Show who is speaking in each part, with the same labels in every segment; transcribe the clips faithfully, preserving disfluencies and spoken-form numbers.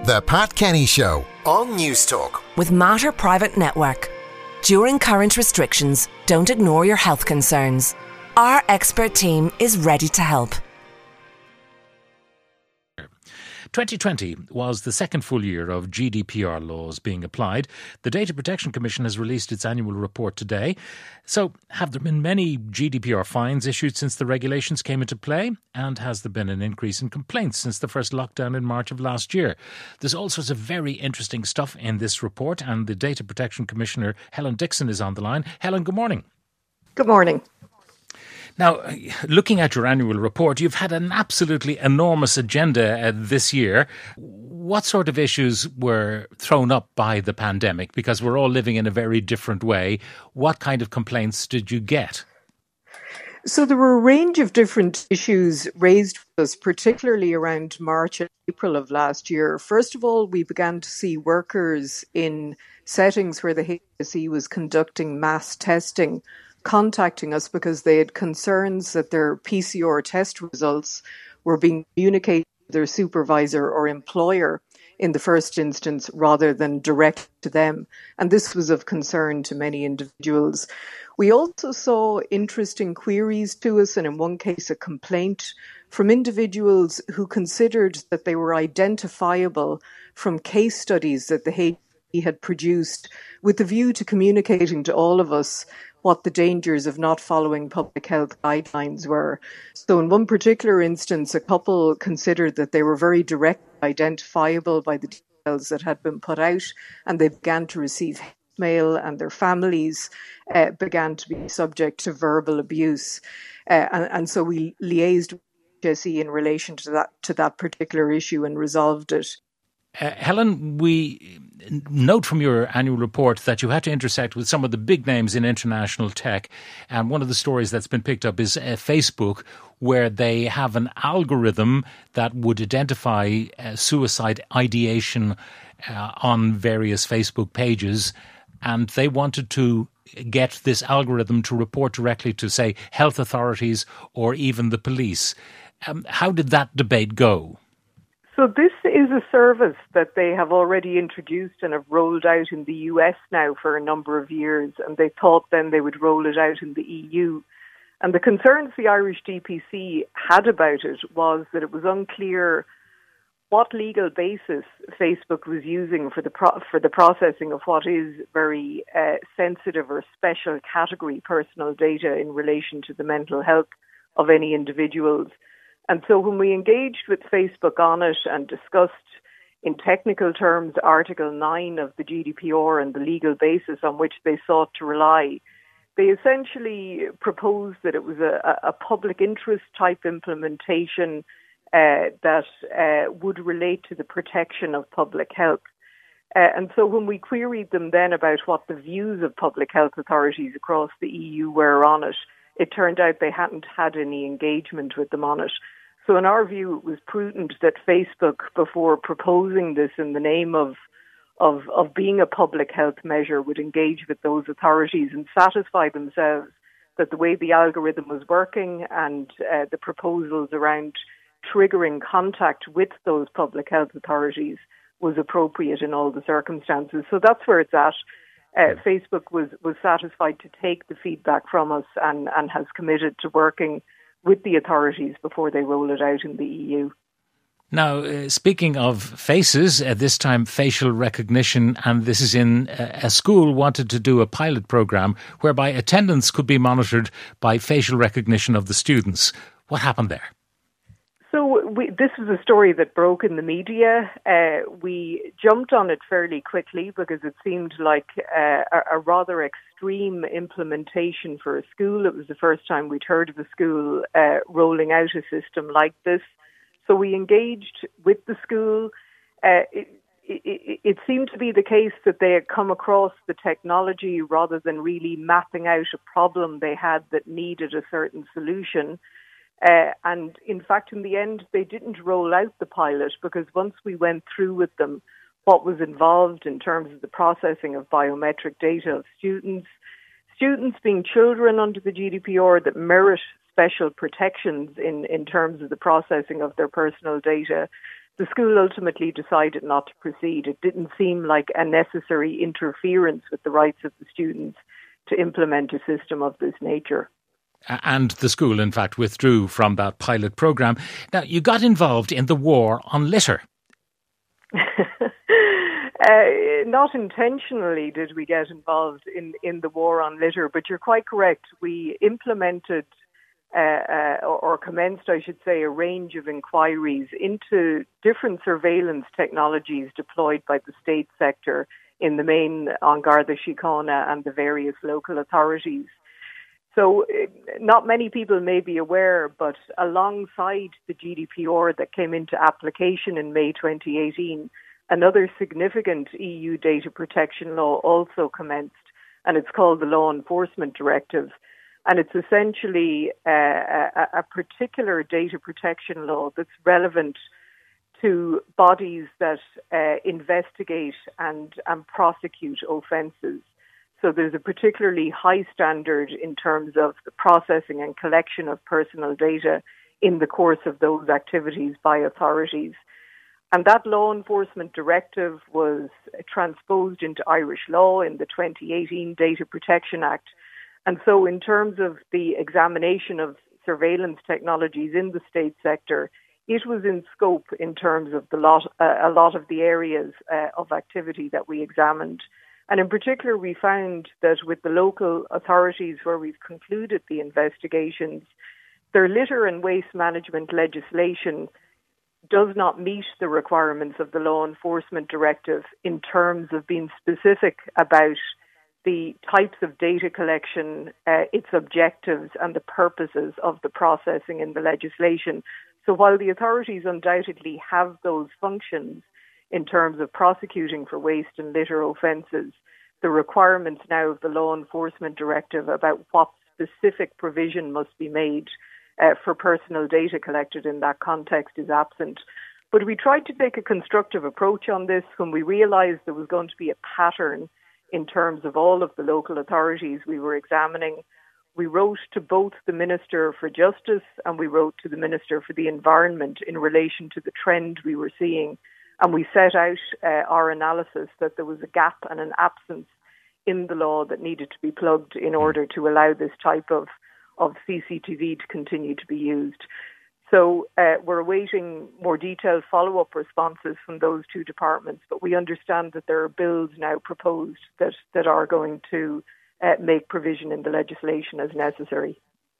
Speaker 1: The Pat Kenny Show on News Talk.
Speaker 2: With Mater Private Network. During current restrictions, don't ignore your health concerns. Our expert team is ready to help.
Speaker 3: twenty twenty was the second full year of G D P R laws being applied. The Data Protection Commission has released its annual report today. So, have there been many G D P R fines issued since the regulations came into play? And has there been an increase in complaints since the first lockdown in March of last year? There's all sorts of very interesting stuff in this report, and the Data Protection Commissioner, Helen Dixon, is on the line. Helen, good morning.
Speaker 4: Good morning.
Speaker 3: Now, looking at your annual report, you've had an absolutely enormous agenda uh, this year. What sort of issues were thrown up by the pandemic? Because we're all living in a very different way. What kind of complaints did you get?
Speaker 4: So there were a range of different issues raised with us, particularly around March and April of last year. First of all, we began to see workers in settings where the H S E was conducting mass testing contacting us because they had concerns that their P C R test results were being communicated to their supervisor or employer in the first instance rather than direct to them. And this was of concern to many individuals. We also saw interesting queries to us, and in one case a complaint from individuals who considered that they were identifiable from case studies that the H S E had produced with the view to communicating to all of us what the dangers of not following public health guidelines were. So in one particular instance, a couple considered that they were very directly identifiable by the details that had been put out, and they began to receive mail, and their families uh, began to be subject to verbal abuse. Uh, and, and so we liaised with H S E in relation to that, to that particular issue and resolved it.
Speaker 3: Uh, Helen, we note from your annual report that you had to intersect with some of the big names in international tech. And one of the stories that's been picked up is uh, Facebook, where they have an algorithm that would identify uh, suicide ideation uh, on various Facebook pages. And they wanted to get this algorithm to report directly to, say, health authorities or even the police. Um, how did that debate go?
Speaker 4: So this is a service that they have already introduced and have rolled out in the U S now for a number of years, and they thought then they would roll it out in the E U. And the concerns the Irish D P C had about it was that it was unclear what legal basis Facebook was using for the pro- for the processing of what is very uh, sensitive or special category personal data in relation to the mental health of any individuals. And so when we engaged with Facebook on it and discussed in technical terms Article nine of the G D P R and the legal basis on which they sought to rely, they essentially proposed that it was a, a public interest type implementation uh, that uh, would relate to the protection of public health. Uh, and so when we queried them then about what the views of public health authorities across the E U were on it, it turned out they hadn't had any engagement with them on it. So in our view, it was prudent that Facebook, before proposing this in the name of, of, of being a public health measure, would engage with those authorities and satisfy themselves that the way the algorithm was working and uh, the proposals around triggering contact with those public health authorities was appropriate in all the circumstances. So that's where it's at. Uh, Facebook was, was satisfied to take the feedback from us and, and has committed to working with the authorities before they roll it out in the E U.
Speaker 3: Now, uh, speaking of faces, uh, this time facial recognition, and this is in uh, a school wanted to do a pilot program whereby attendance could be monitored by facial recognition of the students. What happened there?
Speaker 4: So we, this was a story that broke in the media. Uh, we jumped on it fairly quickly because it seemed like uh, a, a rather extreme implementation for a school. It was the first time we'd heard of a school uh, rolling out a system like this. So we engaged with the school. Uh, it, it, it seemed to be the case that they had come across the technology rather than really mapping out a problem they had that needed a certain solution. Uh, and in fact, in the end, they didn't roll out the pilot because once we went through with them what was involved in terms of the processing of biometric data of students, students being children under the G D P R that merit special protections in, in terms of the processing of their personal data, The school ultimately decided not to proceed. It didn't seem like a necessary interference with the rights of the students to implement a system of this nature.
Speaker 3: And the school, in fact, withdrew from that pilot programme. Now, you got involved in the war on litter.
Speaker 4: uh, not intentionally did we get involved in, in the war on litter, but you're quite correct. We implemented uh, uh, or, or commenced, I should say, a range of inquiries into different surveillance technologies deployed by the state sector in the main An Garda Síochána and the various local authorities. So not many people may be aware, but alongside the G D P R that came into application in May twenty eighteen, another significant E U data protection law also commenced, and it's called the Law Enforcement Directive. And it's essentially uh, a, a particular data protection law that's relevant to bodies that uh, investigate and, and prosecute offences. So there's a particularly high standard in terms of the processing and collection of personal data in the course of those activities by authorities. And that law enforcement directive was transposed into Irish law in the twenty eighteen Data Protection Act. And so in terms of the examination of surveillance technologies in the state sector, it was in scope in terms of the lot, uh, a lot of the areas uh, of activity that we examined. And in particular, we found that with the local authorities where we've concluded the investigations, their litter and waste management legislation does not meet the requirements of the Law Enforcement Directive in terms of being specific about the types of data collection, uh, its objectives and the purposes of the processing in the legislation. So while the authorities undoubtedly have those functions, in terms of prosecuting for waste and litter offences, the requirements now of the Law Enforcement Directive about what specific provision must be made uh, for personal data collected in that context is absent. But we tried to take a constructive approach on this when we realised there was going to be a pattern in terms of all of the local authorities we were examining. We wrote to both the Minister for Justice and we wrote to the Minister for the Environment in relation to the trend we were seeing. And we set out uh, our analysis that there was a gap and an absence in the law that needed to be plugged in order to allow this type of, of C C T V to continue to be used. So uh, we're awaiting more detailed follow-up responses from those two departments, but we understand that there are bills now proposed that, that are going to uh, make provision in the legislation as necessary.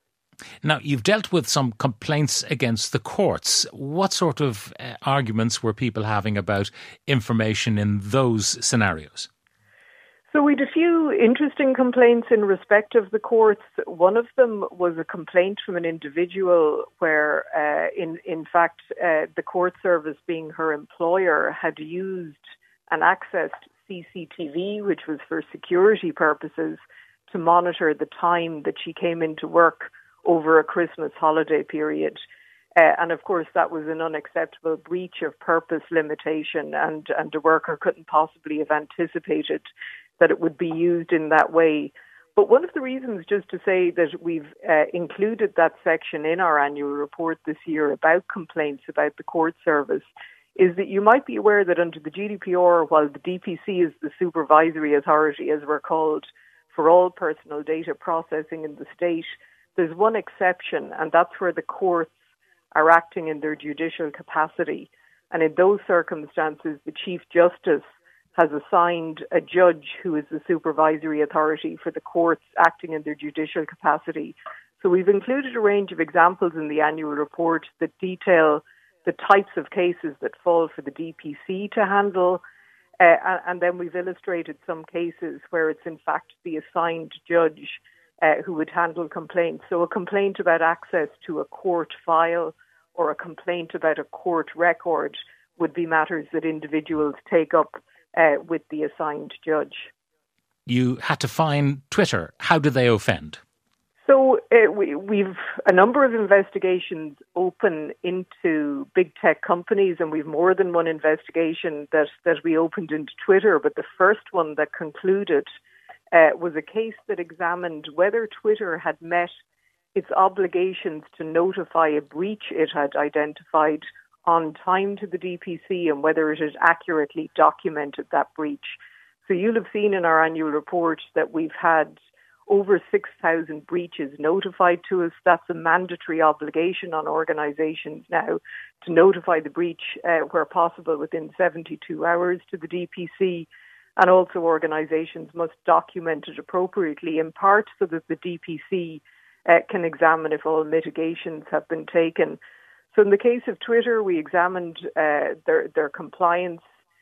Speaker 3: Now, you've dealt with some complaints against the courts. What sort of uh, arguments were people having about information in those scenarios?
Speaker 4: So we had a few interesting complaints in respect of the courts. One of them was a complaint from an individual where, uh, in, in fact, uh, the court service, being her employer, had used and accessed C C T V, which was for security purposes, to monitor the time that she came into work over a Christmas holiday period. Uh, and of course, that was an unacceptable breach of purpose limitation, and, and the worker couldn't possibly have anticipated that it would be used in that way. But one of the reasons, just to say that we've uh, included that section in our annual report this year about complaints about the court service, is that you might be aware that under the G D P R, while the D P C is the supervisory authority, as we're called, for all personal data processing in the state, there's one exception, and that's where the courts are acting in their judicial capacity. And in those circumstances, the Chief Justice has assigned a judge who is the supervisory authority for the courts acting in their judicial capacity. So we've included a range of examples in the annual report that detail the types of cases that fall for the D P C to handle, uh, and then we've illustrated some cases where it's in fact the assigned judge Uh, who would handle complaints. So a complaint about access to a court file or a complaint about a court record would be matters that individuals take up uh, with the assigned judge.
Speaker 3: You had to find Twitter. How do they offend?
Speaker 4: So uh, we, we've a number of investigations open into big tech companies, and we've more than one investigation that, that we opened into Twitter. But the first one that concluded Uh, was a case that examined whether Twitter had met its obligations to notify a breach it had identified on time to the D P C and whether it had accurately documented that breach. So you'll have seen in our annual report that we've had over six thousand breaches notified to us. That's a mandatory obligation on organisations now to notify the breach uh, where possible within seventy-two hours to the D P C. And also organisations must document it appropriately, in part so that the D P C uh, can examine if all mitigations have been taken. So in the case of Twitter, we examined uh, their, their compliance.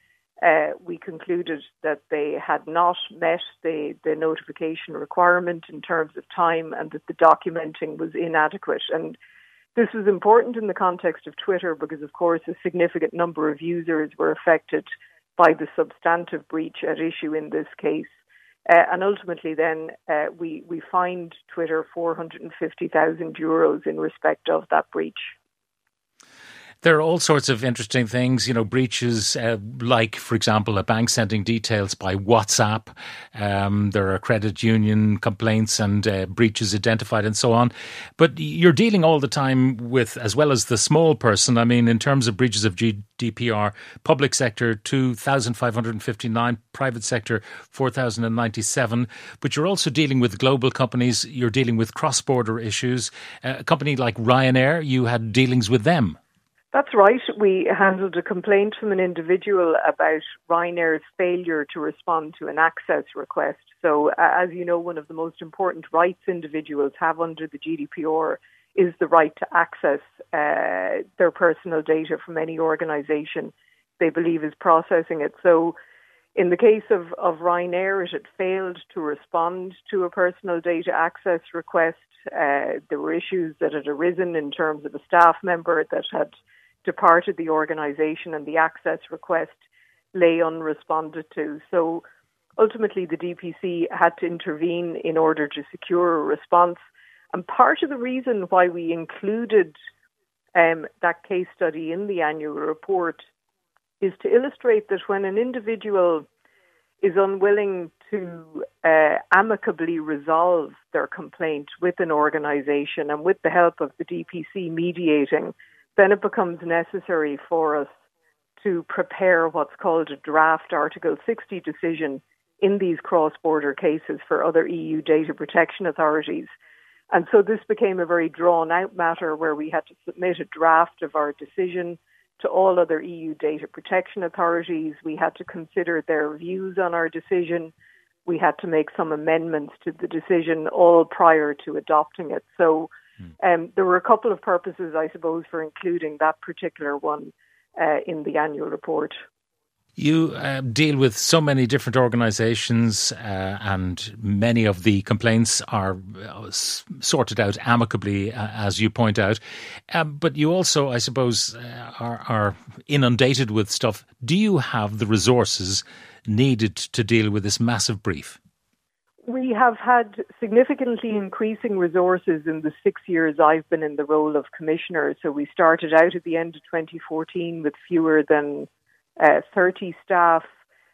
Speaker 4: Uh, we concluded that they had not met the, the notification requirement in terms of time and that the documenting was inadequate. And this was important in the context of Twitter because, of course, a significant number of users were affected by the substantive breach at issue in this case. Uh, and ultimately then uh, we, we fined Twitter four hundred fifty thousand euros in respect of that breach.
Speaker 3: There are all sorts of interesting things, you know, breaches uh, like, for example, a bank sending details by WhatsApp. Um, there are credit union complaints and uh, breaches identified and so on. But you're dealing all the time with, as well as the small person, I mean, in terms of breaches of G D P R, public sector two thousand five hundred fifty-nine, private sector four thousand ninety-seven. But you're also dealing with global companies. You're dealing with cross-border issues. Uh, a company like Ryanair, you had dealings with them.
Speaker 4: That's right. We handled a complaint from an individual about Ryanair's failure to respond to an access request. So, uh, as you know, one of the most important rights individuals have under the G D P R is the right to access uh, their personal data from any organisation they believe is processing it. So, in the case of, of Ryanair, it had failed to respond to a personal data access request. Uh, there were issues that had arisen in terms of a staff member that had departed the organisation and the access request lay unresponded to. So ultimately the D P C had to intervene in order to secure a response. And part of the reason why we included um, that case study in the annual report is to illustrate that when an individual is unwilling to uh, amicably resolve their complaint with an organisation and with the help of the D P C mediating, then it becomes necessary for us to prepare what's called a draft Article sixty decision in these cross-border cases for other E U data protection authorities. And so this became a very drawn-out matter where we had to submit a draft of our decision to all other E U data protection authorities. We had to consider their views on our decision. We had to make some amendments to the decision, all prior to adopting it. So Um, there were a couple of purposes, I suppose, for including that particular one uh, in the annual report.
Speaker 3: You uh, deal with so many different organisations uh, and many of the complaints are uh, sorted out amicably, uh, as you point out. Um, but you also, I suppose, uh, are, are inundated with stuff. Do you have the resources needed to deal with this massive brief?
Speaker 4: We have had significantly increasing resources in the six years I've been in the role of Commissioner. So we started out at the end of twenty fourteen with fewer than uh, thirty staff.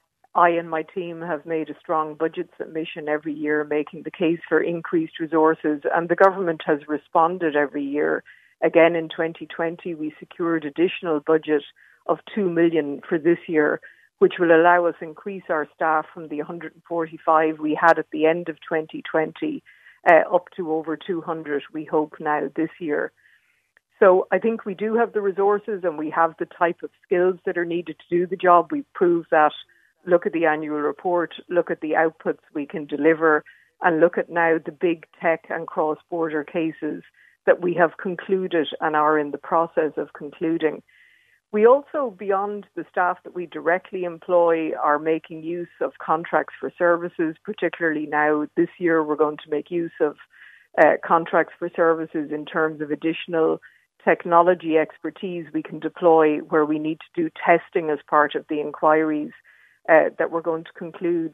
Speaker 4: I and my team have made a strong budget submission every year, making the case for increased resources, and the government has responded every year. Again, in twenty twenty, we secured additional budget of two million dollars for this year, which will allow us increase our staff from the one hundred forty-five we had at the end of twenty twenty uh, up to over two hundred, we hope now this year. So I think we do have the resources and we have the type of skills that are needed to do the job. We've proved that. Look at the annual report, look at the outputs we can deliver, and look at now the big tech and cross-border cases that we have concluded and are in the process of concluding. We also, beyond the staff that we directly employ, are making use of contracts for services, particularly now this year we're going to make use of uh, contracts for services in terms of additional technology expertise we can deploy where we need to do testing as part of the inquiries uh, that we're going to conclude.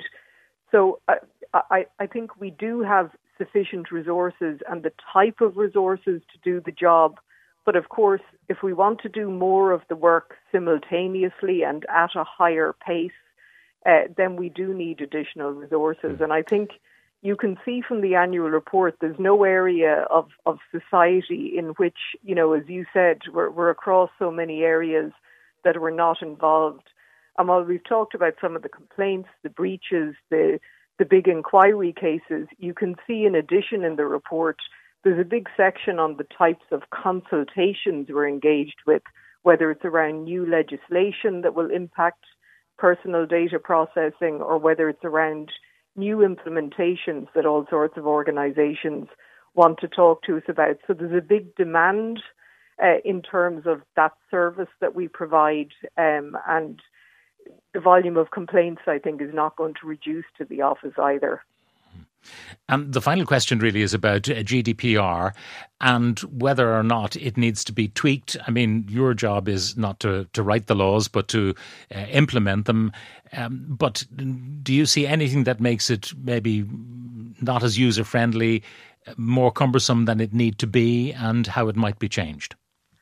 Speaker 4: So uh, I, I think we do have sufficient resources and the type of resources to do the job. But of course, if we want to do more of the work simultaneously and at a higher pace, uh, then we do need additional resources. And I think, you can see from the annual report there's no area of, of society in which, you know, as you said, we're, we're across so many areas that we're not involved. And while we've talked about some of the complaints, the breaches, the the big inquiry cases, you can see in addition in the report, there's a big section on the types of consultations we're engaged with, whether it's around new legislation that will impact personal data processing or whether it's around new implementations that all sorts of organisations want to talk to us about. So there's a big demand uh, in terms of that service that we provide, um, and the volume of complaints, I think, is not going to reduce to the office either.
Speaker 3: And the final question really is about G D P R and whether or not it needs to be tweaked. I mean, your job is not to, to write the laws, but to uh, implement them. Um, but do you see anything that makes it maybe not as user-friendly, more cumbersome than it need to be, and how it might be changed?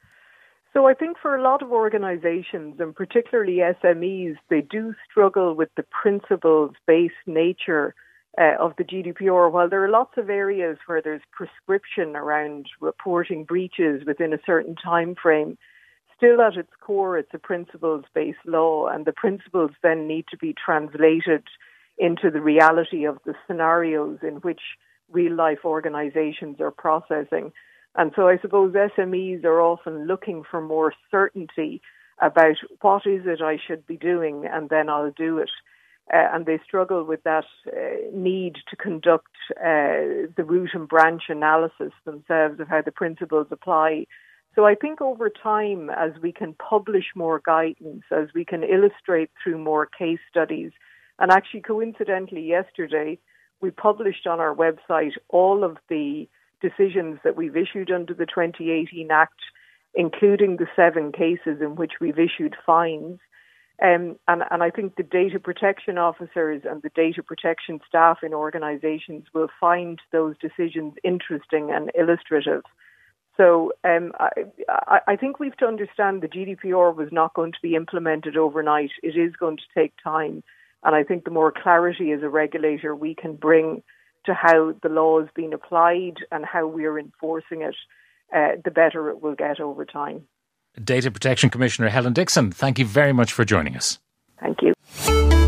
Speaker 4: So I think for a lot of organisations, and particularly S M Es, they do struggle with the principles-based nature uh, of the G D P R. While there are lots of areas where there's prescription around reporting breaches within a certain time frame, still at its core it's a principles-based law, and the principles then need to be translated into the reality of the scenarios in which real-life organisations are processing. And so I suppose S M Es are often looking for more certainty about what is it I should be doing, and then I'll do it. Uh, and they struggle with that uh, need to conduct uh, the root and branch analysis themselves of how the principles apply. So I think over time, as we can publish more guidance, as we can illustrate through more case studies, and actually coincidentally yesterday, we published on our website all of the decisions that we've issued under the twenty eighteen Act, including the seven cases in which we've issued fines. Um, and, and I think the data protection officers and the data protection staff in organisations will find those decisions interesting and illustrative. So um, I, I think we've to understand the G D P R was not going to be implemented overnight. It is going to take time. And I think the more clarity as a regulator we can bring to how the law is being applied and how we're enforcing it, uh, the better it will get over time.
Speaker 3: Data Protection Commissioner Helen Dixon, thank you very much for joining us.
Speaker 4: Thank you.